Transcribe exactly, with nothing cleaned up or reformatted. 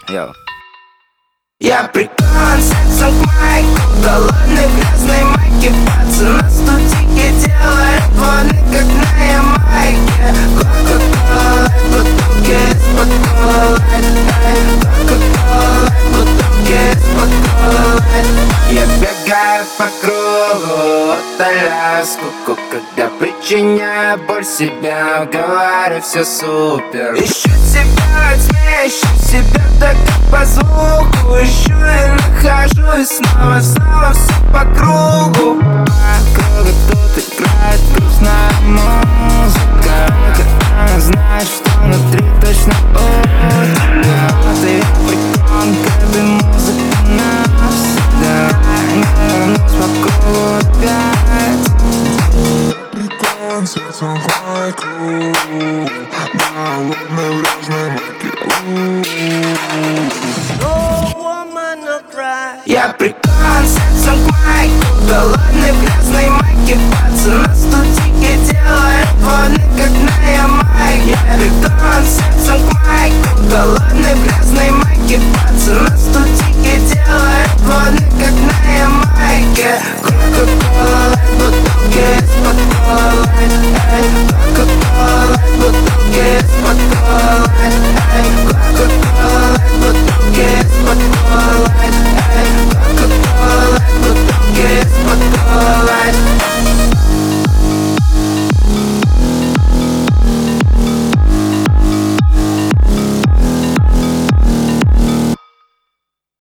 Йоу. Я прикован сердцем к майку, голодный в грязной майке. Пацан на студике делает волны, как на Ямайке. Кока-кола, бутылки из-под колы. Кока-кола, бутылки из-под колы. Я бегаю по кругу, утоляю скуку, когда причиняю боль себя, говорю, все супер. Ищу себя во тьме, ищу себя так, как по звуку. Ищу и нахожу, и снова, снова все по кругу. По кругу тут играет грустная музыка. Она знает, что внутри точно утро. Ты прикон, к этой музыке навсегда. Не вернусь по кругу опять. Прикон сердцем к майку, голодный в грязной майке. Я прикован сердцем к майку, голодный в грязной